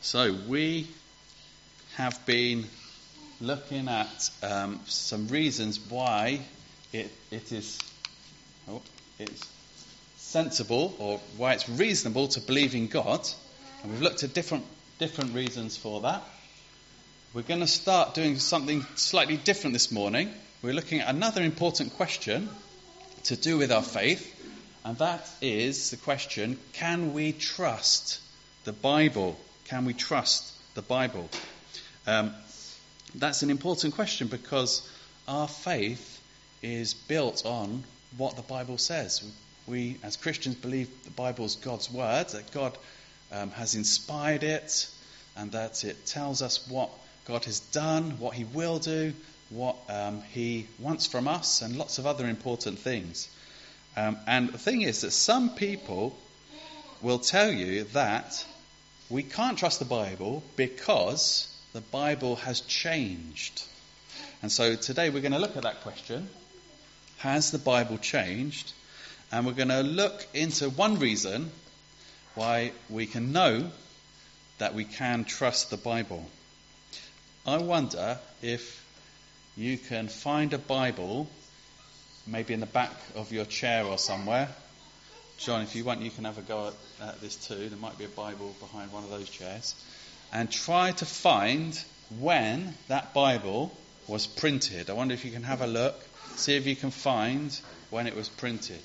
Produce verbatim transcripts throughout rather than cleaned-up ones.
So we have been looking at um, some reasons why it, it is oh, it's sensible or why it's reasonable to believe in God, and we've looked at different different reasons for that. We're going to start doing something slightly different this morning. We're looking at another important question to do with our faith, and that is the question: can we trust the Bible? Can we trust the Bible? Um, that's an important question because our faith is built on what the Bible says. We, as Christians, believe the Bible is God's word, that God um, has inspired it, and that it tells us what God has done, what he will do, what um, he wants from us, and lots of other important things. Um, and the thing is that some people will tell you that we can't trust the Bible because the Bible has changed. And so today we're going to look at that question. Has the Bible changed? And we're going to look into one reason why we can know that we can trust the Bible. I wonder if you can find a Bible maybe in the back of your chair or somewhere. John, if you want, you can have a go at, at this too. There might be a Bible behind one of those chairs. And try to find when that Bible was printed. I wonder if you can have a look, see if you can find when it was printed.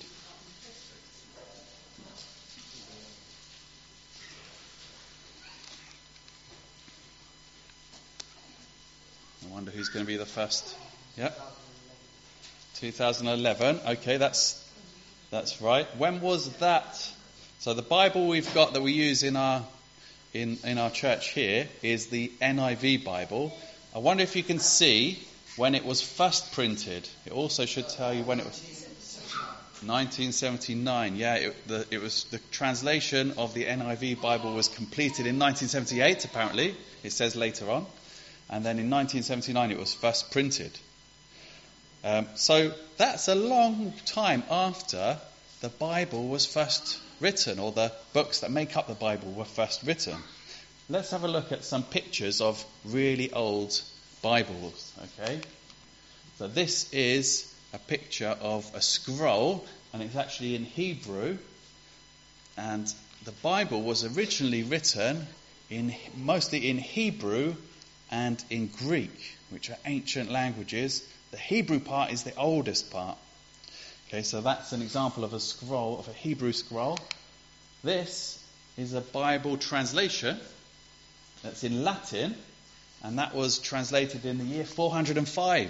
I wonder who's going to be the first. Yep. twenty eleven. Okay, that's that's right. When was that? So the Bible we've got that we use in our in in our church here is the N I V Bible. I wonder if you can see when it was first printed. It also should tell you when it was. nineteen seventy-nine. Yeah, it, the, it was the translation of the N I V Bible was completed in nineteen seventy-eight. Apparently, it says later on, and then in nineteen seventy-nine it was first printed. Um, so that's a long time after the Bible was first written, or the books that make up the Bible were first written. Let's have a look at some pictures of really old Bibles. Okay, so this is a picture of a scroll, and it's actually in Hebrew. And the Bible was originally written in mostly in Hebrew and in Greek, which are ancient languages. The Hebrew part is the oldest part. Okay, so that's an example of a scroll, of a Hebrew scroll. This is a Bible translation that's in Latin, and that was translated in the year four hundred five.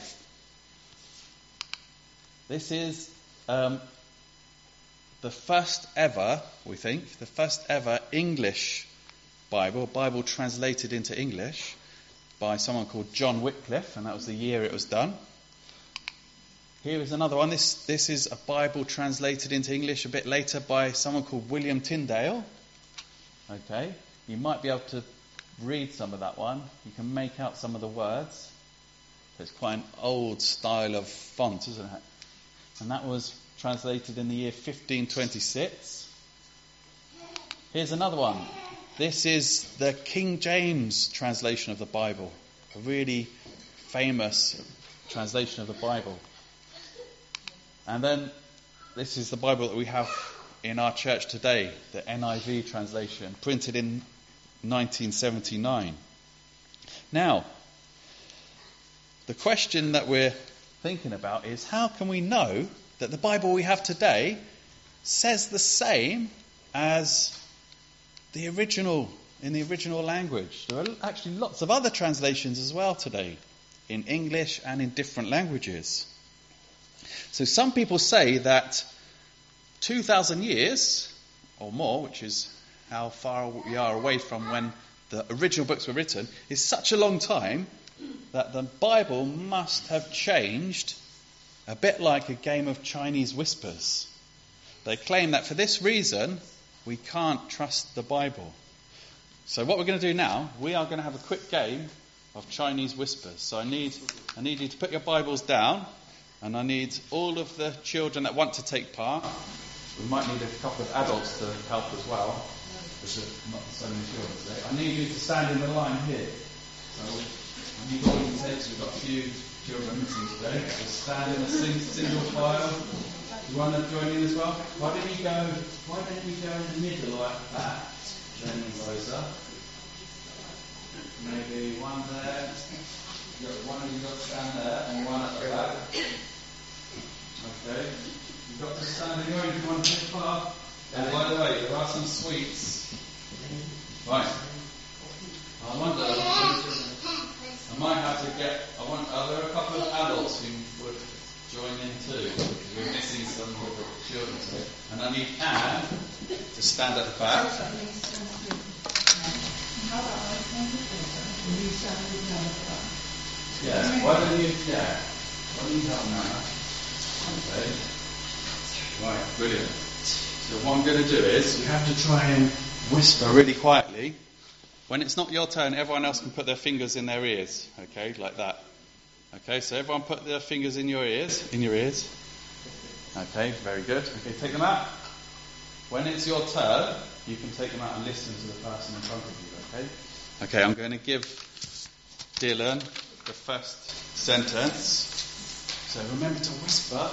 This is um, the first ever, we think, the first ever English Bible, Bible translated into English by someone called John Wycliffe, and that was the year it was done. Here is another one. This this is a Bible translated into English a bit later by someone called William Tyndale. Okay, you might be able to read some of that one. You can make out some of the words. It's quite an old style of font, isn't it? And that was translated in the year fifteen twenty-six. Here's another one. This is the King James translation of the Bible, a really famous translation of the Bible. And then this is the Bible that we have in our church today, the N I V translation, printed in nineteen seventy-nine. Now, the question that we're thinking about is, how can we know that the Bible we have today says the same as the original, in the original language? There are actually lots of other translations as well today, in English and in different languages. So some people say that two thousand years or more, which is how far we are away from when the original books were written, is such a long time that the Bible must have changed, a bit like a game of Chinese whispers. They claim that for this reason we can't trust the Bible. So what we're going to do now, we are going to have a quick game of Chinese whispers. So I need I need you to put your Bibles down. And I need all of the children that want to take part. We might need a couple of adults to help as well. There's a, not so many children today. I need you to stand in the line here. So I need all you take. We've got a few children missing today. So stand in a sing, single file. You want to join in as well? Why don't you go? Why don't you go in the middle like that? Then Rosa. Maybe one there. You got one of you got to stand there, and one at the back. Okay. You've got to stand in your own one too far. And by the way, there are some sweets. Right. I wonder. I might have to get. I want. Are there a couple of adults who would join in too? Because we're missing some of the children today. And I need Anne to stand at the back. Yeah. Why don't you? Yeah. Why don't you help Nana? Okay. Right. Brilliant. So what I'm going to do is you have to try and whisper really quietly. When it's not your turn, everyone else can put their fingers in their ears. Okay, like that. Okay, so everyone put their fingers in your ears. In your ears. Okay, very good. Okay, take them out. When it's your turn, you can take them out and listen to the person in front of you. Okay. Okay, I'm going to give Dylan the first sentence. So remember to whisper.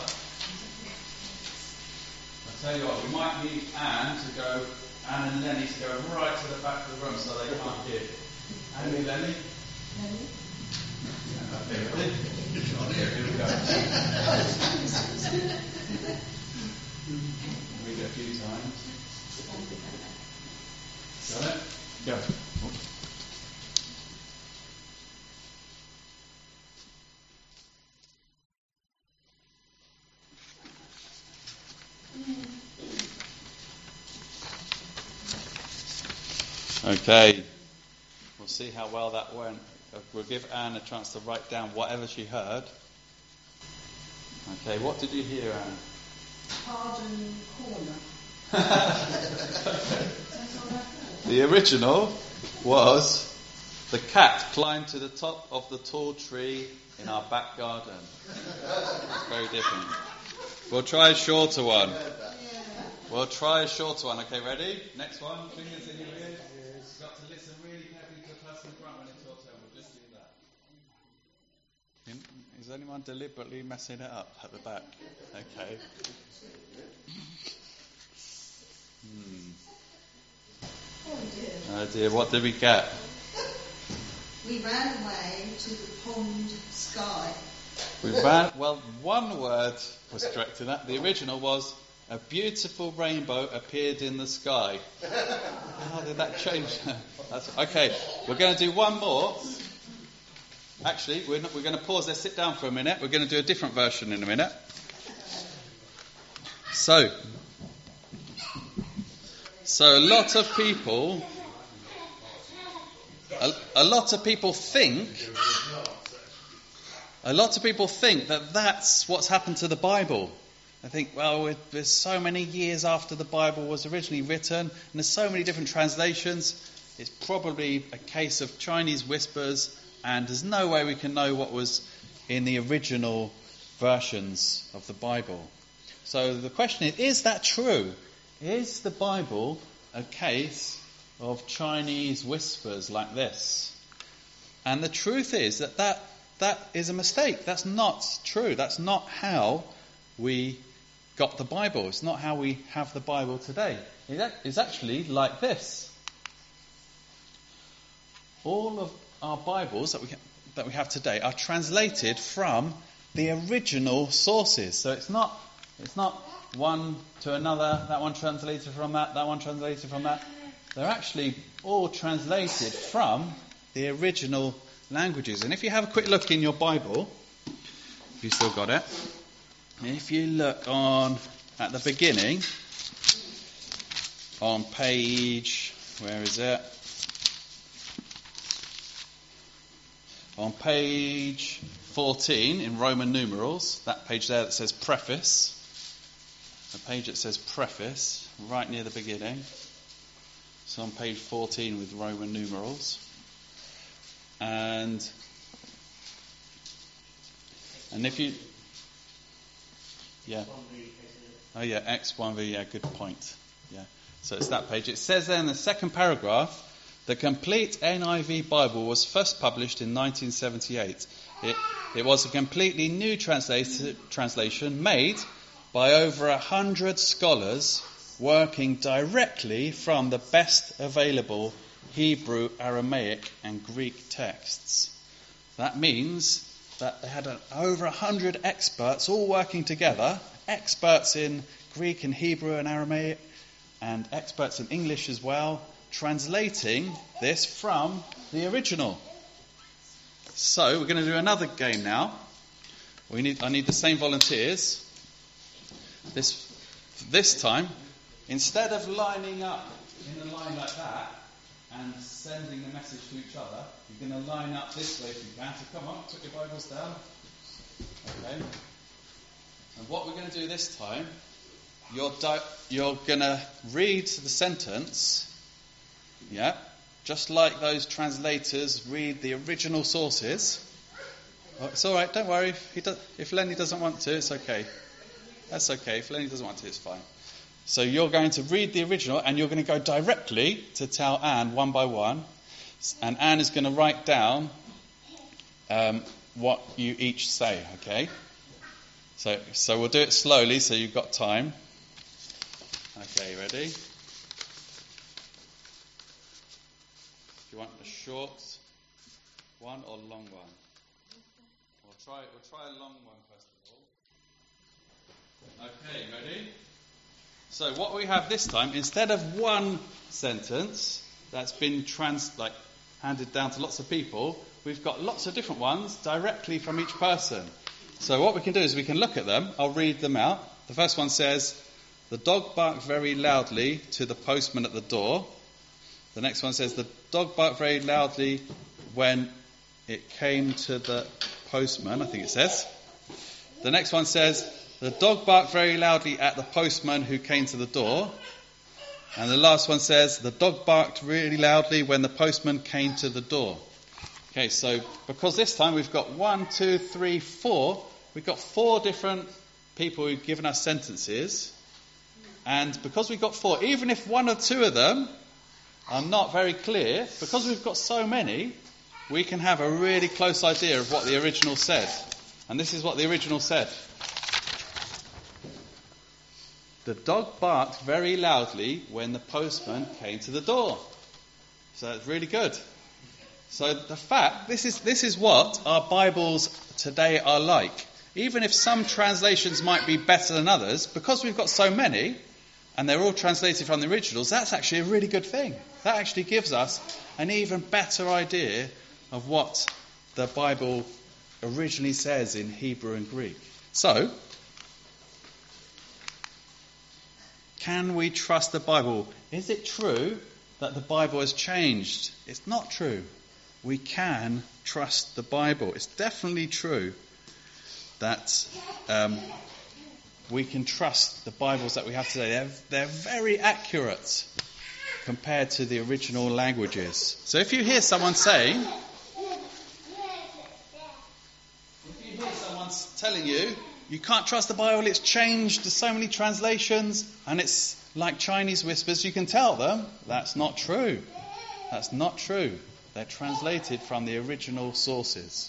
I'll tell you what, we might need Anne to go, Anne and Lenny to go right to the back of the room so they can't hear. Anne and Lenny? Lenny? Okay, ready? Here we go. Read it a few times. Got it? Go. Okay, we'll see how well that went. We'll give Anne a chance to write down whatever she heard. Okay, what did you hear, Anne? Pardon corner. Okay. The original was the cat climbed to the top of the tall tree in our back garden. It's very different. We'll try a shorter one. We'll try a shorter one. Okay, ready? Next one. Fingers in your ears. You've got to listen really carefully to the person in front when it's your turn. We'll just do that. Is anyone deliberately messing it up at the back? Okay. Hmm. Oh dear, what did we get? We ran away to the pond sky. We ran, well, one word was correct in that. The original was, a beautiful rainbow appeared in the sky. How did that change? That's, okay, we're going to do one more. Actually, we're, not, we're going to pause there, sit down for a minute. We're going to do a different version in a minute. So, so a lot of people, a, a lot of people think, a lot of people think that that's what's happened to the Bible. I think, well, there's so many years after the Bible was originally written, and there's so many different translations, it's probably a case of Chinese whispers, and there's no way we can know what was in the original versions of the Bible. So the question is, is that true? Is the Bible a case of Chinese whispers like this? And the truth is that that, that is a mistake. That's not true. That's not how we got the Bible. It's not how we have the Bible today. It's actually like this. All of our Bibles that we that we have today are translated from the original sources. So it's not it's not one to another, that one translated from that, that one translated from that. They're actually all translated from the original languages. And if you have a quick look in your Bible, if you still got it, if you look on at the beginning, on page, where is it? On page fourteen in Roman numerals, that page there that says preface, the page that says preface, right near the beginning. It's on page fourteen with Roman numerals. And and if you yeah. Oh yeah, X one V, yeah, good point. Yeah. So it's that page. It says there in the second paragraph, the complete N I V Bible was first published in nineteen seventy-eight. It, it was a completely new translation, translation made by over a hundred scholars working directly from the best available Hebrew, Aramaic and Greek texts. That means that they had an, over a hundred experts all working together, experts in Greek and Hebrew and Aramaic, and experts in English as well, translating this from the original. So we're going to do another game now. We need I need the same volunteers. This this time, instead of lining up in a line like that and sending the message to each other, you're going to line up this way if you can. So come on, put your Bibles down. Okay. And what we're going to do this time, you're di- you're going to read the sentence, yeah, just like those translators read the original sources. Oh, it's all right, don't worry. If, he do- if Lenny doesn't want to, it's okay. That's okay. If Lenny doesn't want to, it's fine. So you're going to read the original and you're going to go directly to tell Anne one by one. And Anne is going to write down um, what you each say, okay? So, so we'll do it slowly so you've got time. Okay, ready? Do you want a short one or long one? We'll try, we'll try a long one first of all. Okay, ready? So what we have this time, instead of one sentence that's been trans, like handed down to lots of people, we've got lots of different ones directly from each person. So what we can do is we can look at them. I'll read them out. The first one says, the dog barked very loudly to the postman at the door. The next one says, the dog barked very loudly when it came to the postman, I think it says. The next one says, the dog barked very loudly at the postman who came to the door. And the last one says, the dog barked really loudly when the postman came to the door. Okay, so because this time we've got one, two, three, four, we've got four different people who've given us sentences. And because we've got four, even if one or two of them are not very clear, because we've got so many, we can have a really close idea of what the original said. And this is what the original said. The dog barked very loudly when the postman came to the door. So it's really good. So the fact, this is this is what our Bibles today are like. Even if some translations might be better than others, because we've got so many, and they're all translated from the originals, that's actually a really good thing. That actually gives us an even better idea of what the Bible originally says in Hebrew and Greek. So, can we trust the Bible? Is it true that the Bible has changed? It's not true. We can trust the Bible. It's definitely true that um, we can trust the Bibles that we have today. They're, they're very accurate compared to the original languages. So if you hear someone saying, if you hear someone telling you, you can't trust the Bible, it's changed, there's so many translations, and it's like Chinese whispers, you can tell them that's not true. That's not true. They're translated from the original sources.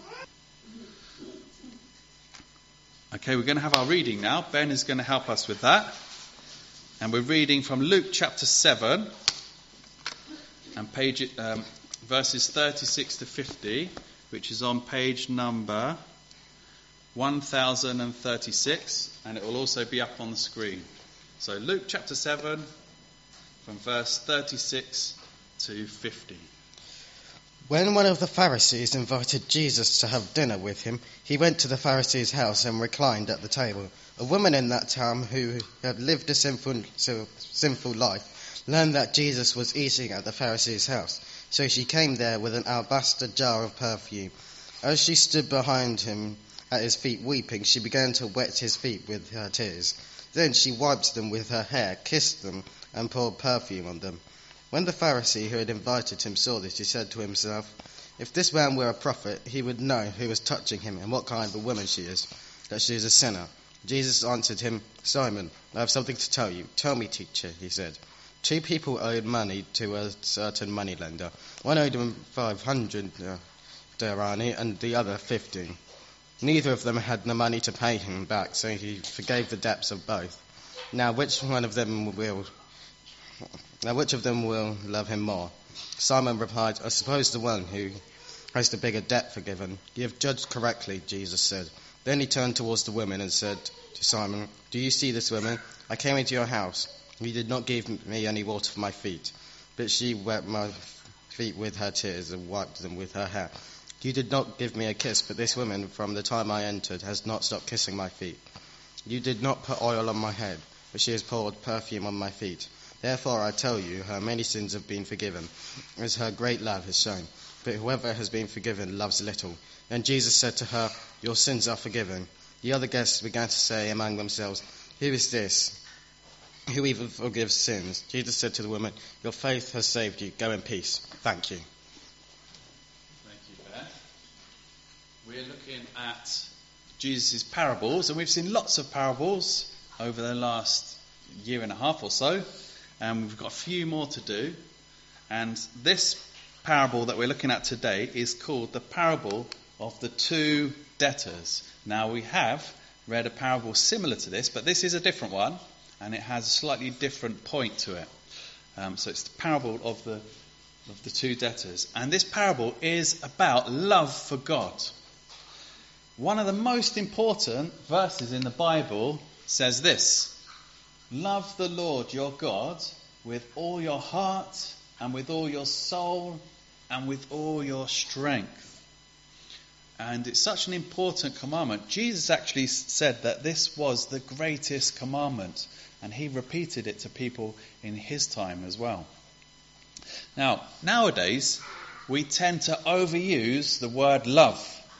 Okay, we're going to have our reading now. Ben is going to help us with that. And we're reading from Luke chapter seven, and page um, verses thirty-six to fifty, which is on page number one thousand thirty-six, and it will also be up on the screen. So Luke chapter seven, from verse thirty-six to fifty. When one of the Pharisees invited Jesus to have dinner with him, he went to the Pharisee's house and reclined at the table. A woman in that town who had lived a sinful, sinful life learned that Jesus was eating at the Pharisee's house. So she came there with an alabaster jar of perfume. As she stood behind him at his feet weeping, she began to wet his feet with her tears. Then she wiped them with her hair, kissed them, and poured perfume on them. When the Pharisee who had invited him saw this, he said to himself, if this man were a prophet, he would know who was touching him and what kind of a woman she is, that she is a sinner. Jesus answered him, Simon, I have something to tell you. Tell me, teacher, he said. Two people owed money to a certain moneylender. One owed him five hundred uh, dirhami and the other fifty. Neither of them had the money to pay him back, so he forgave the debts of both. Now which one of them will now which of them will love him more? Simon replied, I suppose the one who has the bigger debt forgiven. You have judged correctly, Jesus said. Then he turned towards the woman and said to Simon, do you see this woman? I came into your house. You did not give me any water for my feet, but she wet my feet with her tears and wiped them with her hair. You did not give me a kiss, but this woman, from the time I entered, has not stopped kissing my feet. You did not put oil on my head, but she has poured perfume on my feet. Therefore I tell you, her many sins have been forgiven, as her great love has shown. But whoever has been forgiven loves little. Then Jesus said to her, your sins are forgiven. The other guests began to say among themselves, who is this who even forgives sins? Jesus said to the woman, your faith has saved you. Go in peace. Thank you. Thank you, Beth. We're looking at Jesus' parables, and we've seen lots of parables over the last year and a half or so, and we've got a few more to do. And this parable that we're looking at today is called the parable of the two debtors. Now, we have read a parable similar to this, but this is a different one, and it has a slightly different point to it. Um, so it's the parable of the of the two debtors. And this parable is about love for God. One of the most important verses in the Bible says this: love the Lord your God with all your heart and with all your soul and with all your strength. And it's such an important commandment. Jesus actually said that this was the greatest commandment, and he repeated it to people in his time as well. Now, nowadays, we tend to overuse the word love.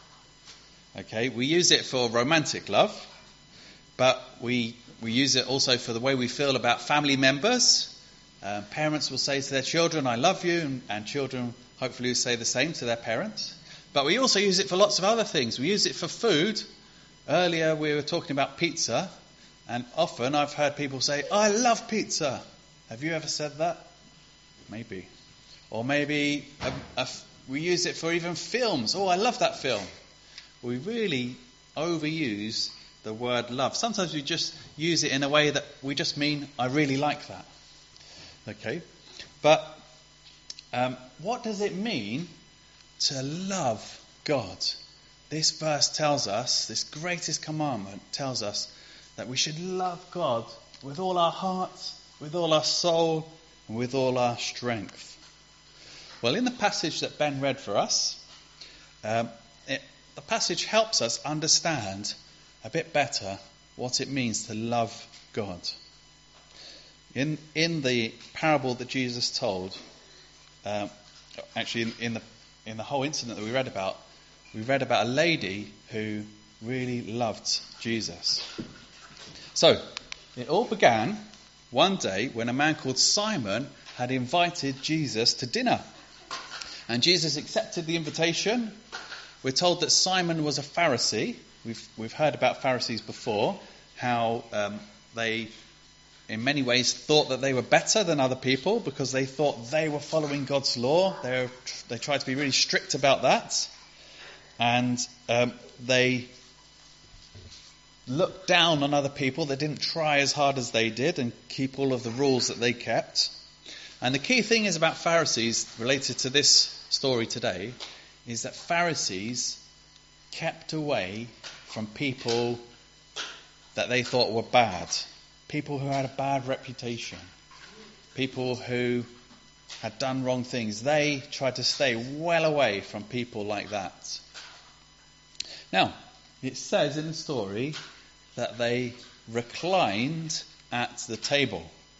Okay, we use it for romantic love, but we we use it also for the way we feel about family members. Uh, parents will say to their children, I love you, and, and children hopefully will say the same to their parents. But we also use it for lots of other things. We use it for food. Earlier we were talking about pizza, and often I've heard people say, I love pizza. Have you ever said that? Maybe. Or maybe a, a, we use it for even films. Oh, I love that film. We really overuse the word love. Sometimes we just use it in a way that we just mean, I really like that. Okay? But um, what does it mean to love God? This verse tells us, this greatest commandment tells us that we should love God with all our hearts, with all our soul, and with all our strength. Well, in the passage that Ben read for us, um, it, the passage helps us understand a bit better what it means to love God. In in the parable that Jesus told, um, actually in, in the in the whole incident that we read about, we read about a lady who really loved Jesus. So, it all began one day when a man called Simon had invited Jesus to dinner. And Jesus accepted the invitation. We're told that Simon was a Pharisee. We've we've heard about Pharisees before, how um, they, in many ways, thought that they were better than other people because they thought they were following God's law. They were, they tried to be really strict about that. And um, they looked down on other people that didn't try as hard as they did and keep all of the rules that they kept. And the key thing is about Pharisees, related to this story today, is that Pharisees kept away from people that they thought were bad. People who had a bad reputation. People who had done wrong things. They tried to stay well away from people like that. Now, it says in the story that they reclined at the table.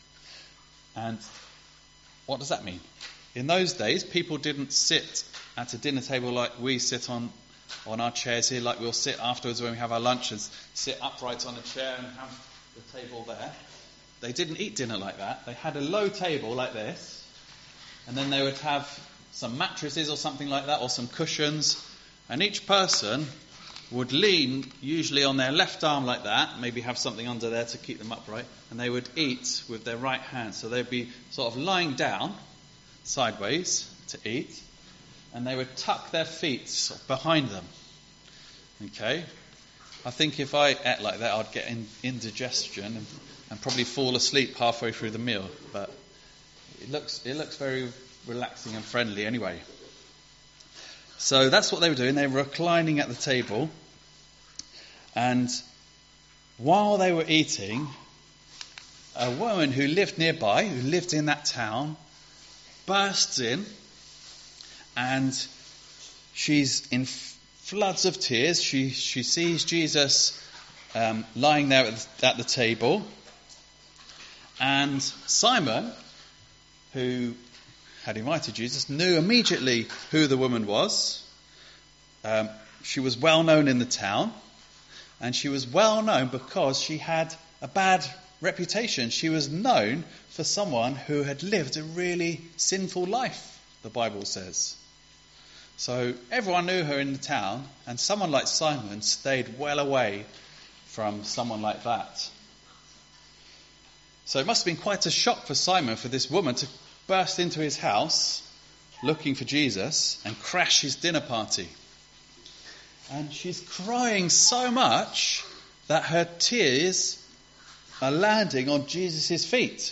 And what does that mean? In those days, people didn't sit at a dinner table like we sit on, on our chairs here, like we'll sit afterwards when we have our lunch and sit upright on a chair and have the table there. They didn't eat dinner like that. They had a low table like this, and then they would have some mattresses or something like that, or some cushions, and each person would lean usually on their left arm like that, maybe have something under there to keep them upright, and they would eat with their right hand. So they'd be sort of lying down sideways to eat, and they would tuck their feet sort of behind them. Okay? I think if I ate like that, I'd get in, indigestion and, and probably fall asleep halfway through the meal. But it looks it looks very relaxing and friendly anyway. So that's what they were doing. They were reclining at the table. And while they were eating, a woman who lived nearby, who lived in that town, bursts in. And she's in floods of tears. She she sees Jesus um, lying there at the, at the table. And Simon, who had invited Jesus, knew immediately who the woman was. Um, she was well known in the town, and she was well known because she had a bad reputation. She was known for someone who had lived a really sinful life, the Bible says. So everyone knew her in the town, and someone like Simon stayed well away from someone like that. So it must have been quite a shock for Simon for this woman to burst into his house looking for Jesus and crash his dinner party. And she's crying so much that her tears are landing on Jesus' feet.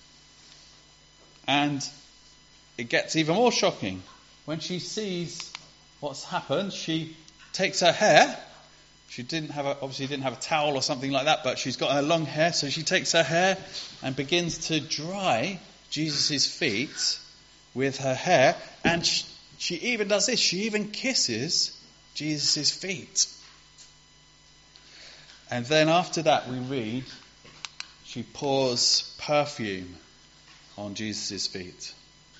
And it gets even more shocking. When she sees what's happened, she takes her hair. She didn't have a, obviously didn't have a towel or something like that, but she's got her long hair, so she takes her hair and begins to dry Jesus' feet with her hair, and she, she even does this, she even kisses Jesus' feet. And then after that we read, she pours perfume on Jesus' feet.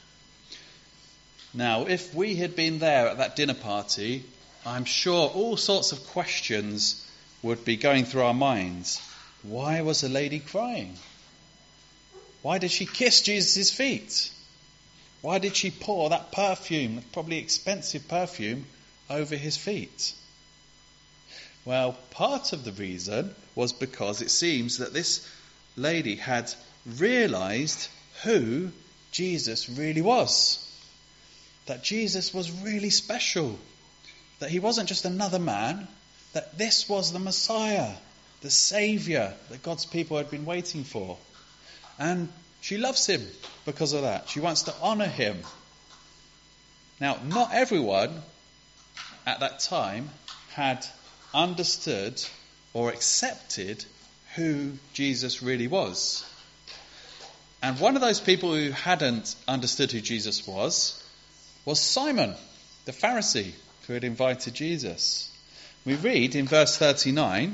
Now, if we had been there at that dinner party, I'm sure all sorts of questions would be going through our minds. Why was the lady crying? Why did she kiss Jesus' feet? Why did she pour that perfume, probably expensive perfume, over his feet? Well, part of the reason was because it seems that this lady had realised who Jesus really was. That Jesus was really special. That he wasn't just another man. That this was the Messiah, the Saviour that God's people had been waiting for. And she loves him because of that. She wants to honour him. Now, not everyone at that time had understood or accepted who Jesus really was. And one of those people who hadn't understood who Jesus was, was Simon, the Pharisee, who had invited Jesus. We read in verse thirty-nine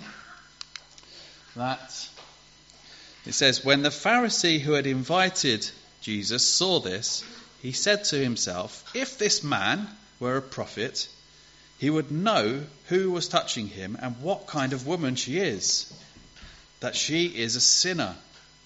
that it says, when the Pharisee who had invited Jesus saw this, he said to himself, if this man were a prophet, he would know who was touching him and what kind of woman she is, that she is a sinner.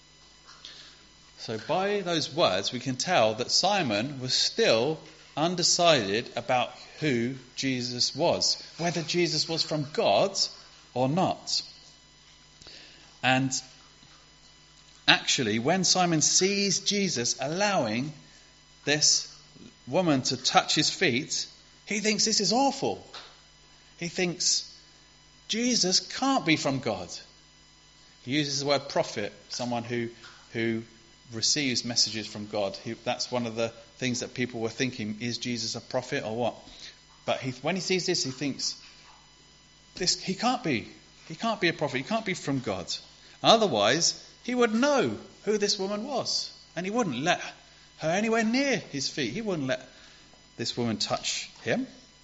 So by those words we can tell that Simon was still undecided about who Jesus was, whether Jesus was from God or not. And actually, when Simon sees Jesus allowing this woman to touch his feet, he thinks this is awful. He thinks Jesus can't be from God. He uses the word prophet, someone who who receives messages from God. He, that's one of the things that people were thinking, is Jesus a prophet or what? But he, when he sees this, he thinks, this he can't be. He can't be a prophet. He can't be from God. Otherwise, he would know who this woman was. And he wouldn't let her anywhere near his feet. He wouldn't let this woman touch him.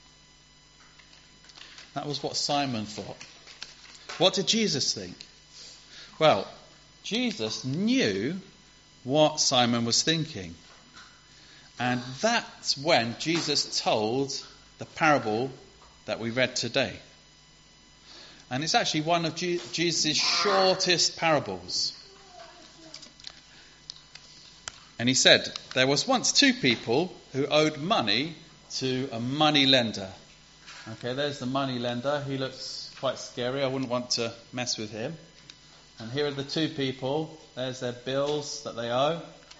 That was what Simon thought. What did Jesus think? Well, Jesus knew what Simon was thinking. And that's when Jesus told the parable that we read today. And it's actually one of Je- Jesus' shortest parables. And he said, there was once two people who owed money to a money lender. Okay, there's the money lender. He looks quite scary. I wouldn't want to mess with him. And here are the two people. There's their bills that they owe.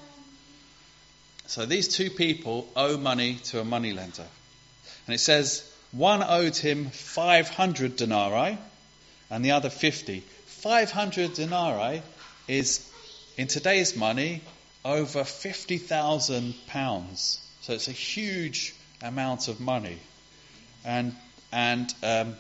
So these two people owe money to a money lender. And it says one owed him five hundred denarii and the other fifty. five hundred denarii is, in today's money, over fifty thousand pounds. So it's a huge amount of money. And and um,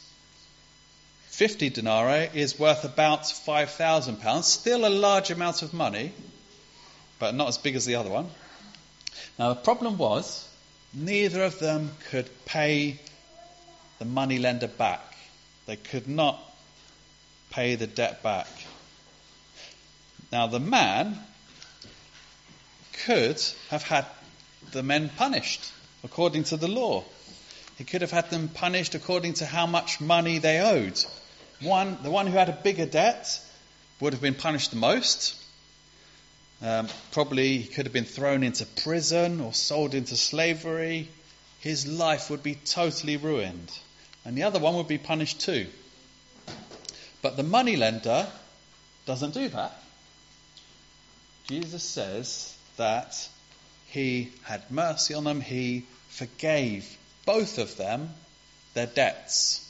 fifty denarii is worth about five thousand pounds. Still a large amount of money, but not as big as the other one. Now the problem was, neither of them could pay the money lender back. They could not pay the debt back. Now the man could have had the men punished according to the law. He could have had them punished according to how much money they owed. One, the one who had a bigger debt would have been punished the most. Um, probably he could have been thrown into prison or sold into slavery. His life would be totally ruined. And the other one would be punished too. But the moneylender doesn't do that. Jesus says that he had mercy on them. He forgave both of them their debts.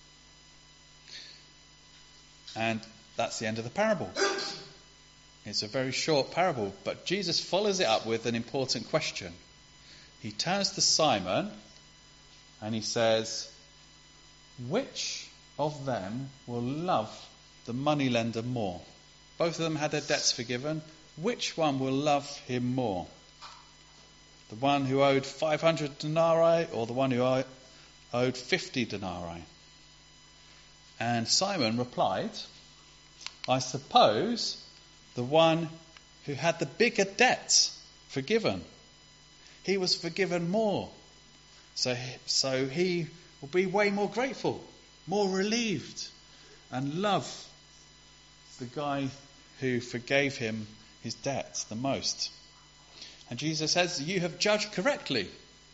And that's the end of the parable. It's a very short parable, but Jesus follows it up with an important question. He turns to Simon and he says, which of them will love the moneylender more? Both of them had their debts forgiven. Which one will love him more? The one who owed five hundred denarii or the one who owed fifty denarii? And Simon replied, I suppose the one who had the bigger debt forgiven. He was forgiven more. So, so he will be way more grateful, more relieved, and love the guy who forgave him his debt the most. And Jesus says, you have judged correctly.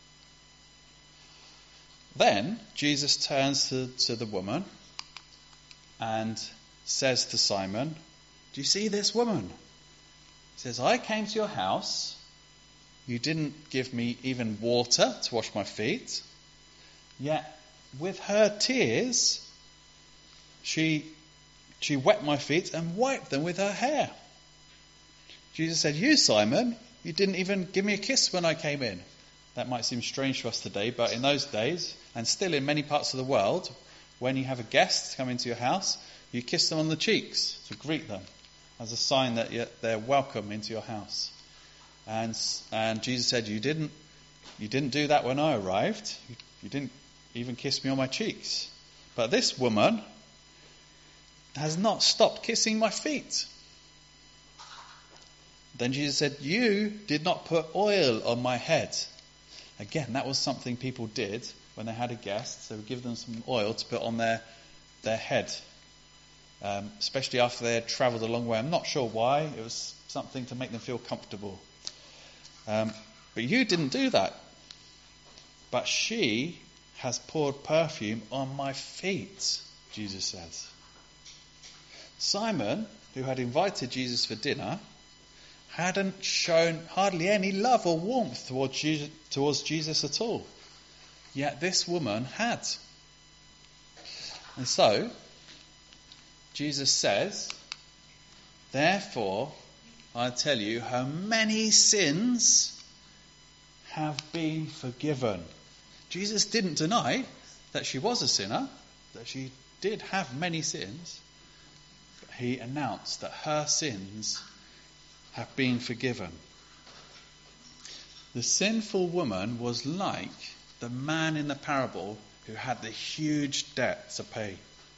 Then Jesus turns to, to the woman and says to Simon, do you see this woman? He says, I came to your house. You didn't give me even water to wash my feet. Yet with her tears, she, she wet my feet and wiped them with her hair. Jesus said, you, Simon, you didn't even give me a kiss when I came in. That might seem strange to us today, but in those days, and still in many parts of the world, when you have a guest come into your house, you kiss them on the cheeks to greet them as a sign that they're welcome into your house. And and Jesus said, you didn't you didn't do that when I arrived. You, you didn't even kiss me on my cheeks. But this woman has not stopped kissing my feet. Then Jesus said, you did not put oil on my head. Again, that was something people did when they had a guest. They would give them some oil to put on their, their head, um, especially after they had travelled a long way. I'm not sure why. It was something to make them feel comfortable. Um, but you didn't do that. But she has poured perfume on my feet, Jesus says. Simon, who had invited Jesus for dinner, hadn't shown hardly any love or warmth towards Jesus, towards Jesus at all. Yet this woman had. And so, Jesus says, therefore, I tell you, her many sins have been forgiven. Jesus didn't deny that she was a sinner, that she did have many sins, but he announced that her sins have been forgiven. The sinful woman was like the man in the parable who had the huge debt to pay.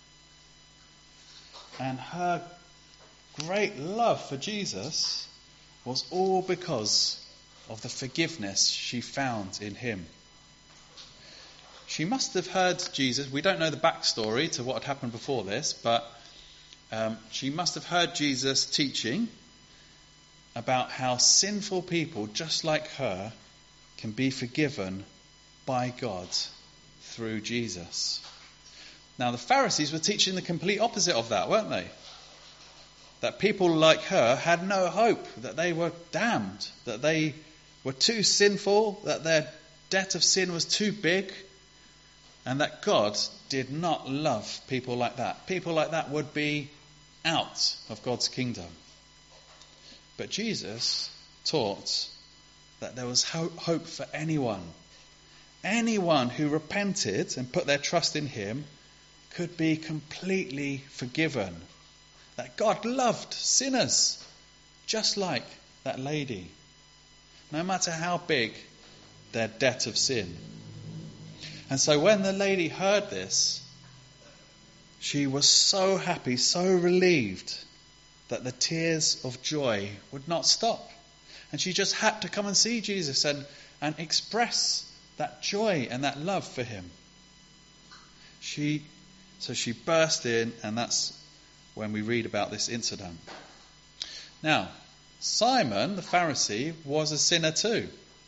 And her great love for Jesus was all because of the forgiveness she found in him. She must have heard Jesus. We don't know the backstory to what had happened before this, but um, she must have heard Jesus teaching about how sinful people just like her can be forgiven by God through Jesus. Now, the Pharisees were teaching the complete opposite of that, weren't they? That people like her had no hope, that they were damned, that they were too sinful, that their debt of sin was too big, and that God did not love people like that. People like that would be out of God's kingdom. But Jesus taught that there was hope for anyone. Anyone who repented and put their trust in him could be completely forgiven. That God loved sinners, just like that lady, no matter how big their debt of sin. And so when the lady heard this, she was so happy, so relieved, that the tears of joy would not stop. And she just had to come and see Jesus and, and express that joy and that love for him. She, so she burst in, and that's when we read about this incident. Now, Simon, the Pharisee, was a sinner too.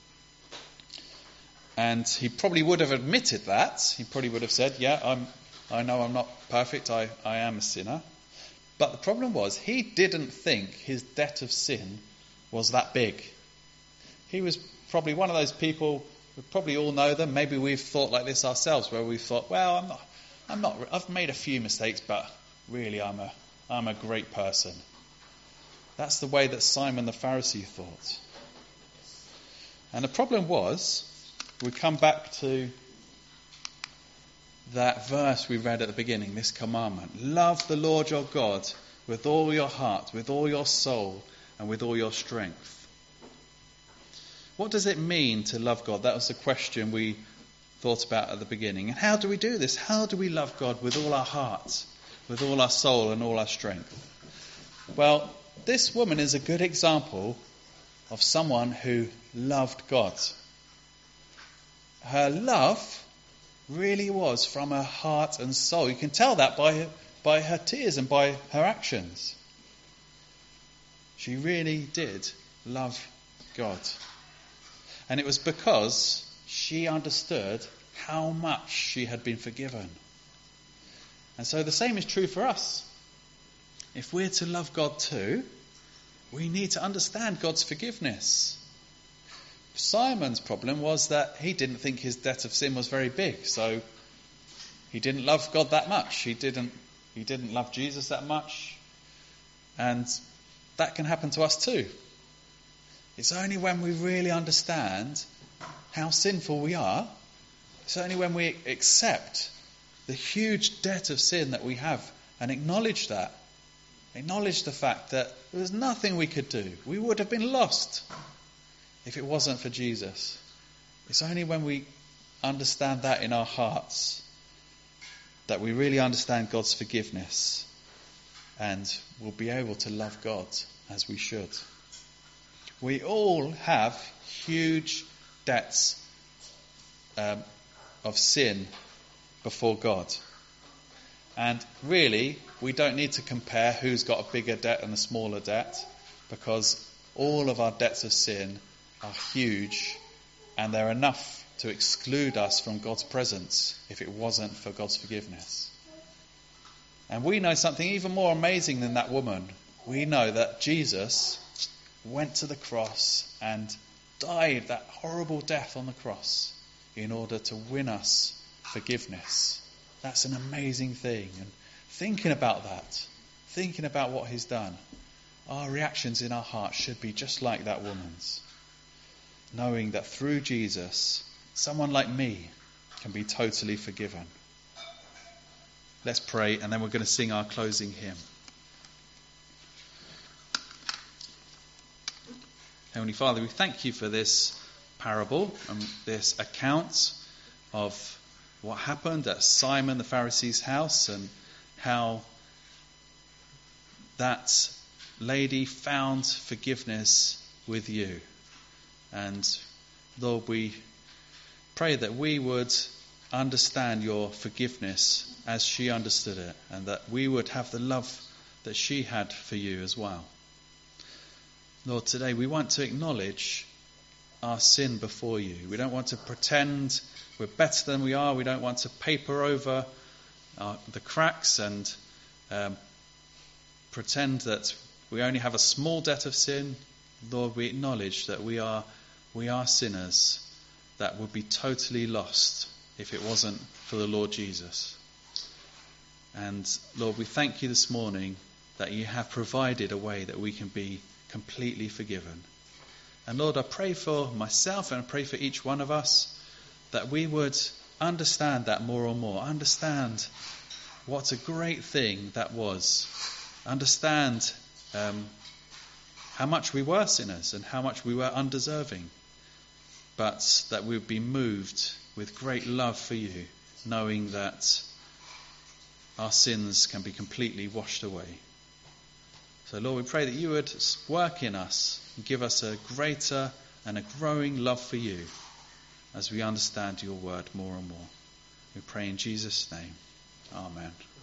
And he probably would have admitted that. He probably would have said, yeah, I'm, I know I'm not perfect, I, I am a sinner. But the problem was, he didn't think his debt of sin was that big. He was probably one of those people, we probably all know them, maybe we've thought like this ourselves, where we've thought, well, I'm not, I'm not, I've made a few mistakes, but really I'm a, I'm a great person. That's the way that Simon the Pharisee thought. And the problem was, we come back to that verse we read at the beginning, this commandment. Love the Lord your God with all your heart, with all your soul, and with all your strength. What does it mean to love God? That was the question we thought about at the beginning. And how do we do this? How do we love God with all our heart, with all our soul, and all our strength? Well, this woman is a good example of someone who loved God. Her love really was from her heart and soul. You can tell that by her, by her tears and by her actions. She really did love God. And it was because she understood how much she had been forgiven. And so the same is true for us. If we're to love God too, we need to understand God's forgiveness. Simon's problem was that he didn't think his debt of sin was very big, so he didn't love God that much. He didn't he didn't love Jesus that much. And that can happen to us too. It's only when we really understand how sinful we are, it's only when we accept the huge debt of sin that we have and acknowledge that, acknowledge the fact that there was nothing we could do. We would have been lost if it wasn't for Jesus. It's only when we understand that in our hearts that we really understand God's forgiveness and will be able to love God as we should. We all have huge debts um, of sin before God. And really, we don't need to compare who's got a bigger debt and a smaller debt, because all of our debts of sin are huge, and they're enough to exclude us from God's presence if it wasn't for God's forgiveness. And we know something even more amazing than that woman. We know that Jesus went to the cross and died that horrible death on the cross in order to win us forgiveness. That's an amazing thing. And thinking about that, thinking about what he's done, our reactions in our hearts should be just like that woman's. Knowing that through Jesus, someone like me can be totally forgiven. Let's pray, and then we're going to sing our closing hymn. Heavenly Father, we thank you for this parable and this account of what happened at Simon the Pharisee's house and how that lady found forgiveness with you. And Lord, we pray that we would understand your forgiveness as she understood it, and that we would have the love that she had for you as well. Lord, today we want to acknowledge our sin before you. We don't want to pretend we're better than we are. We don't want to paper over our, the cracks and um, pretend that we only have a small debt of sin. Lord, we acknowledge that we are we are sinners that would be totally lost if it wasn't for the Lord Jesus. And Lord, we thank you this morning that you have provided a way that we can be completely forgiven. And Lord, I pray for myself and I pray for each one of us that we would understand that more and more. Understand what a great thing that was. Understand um, how much we were sinners and how much we were undeserving. But that we would be moved with great love for you, knowing that our sins can be completely washed away. So Lord, we pray that you would work in us and give us a greater and a growing love for you as we understand your word more and more. We pray in Jesus' name. Amen.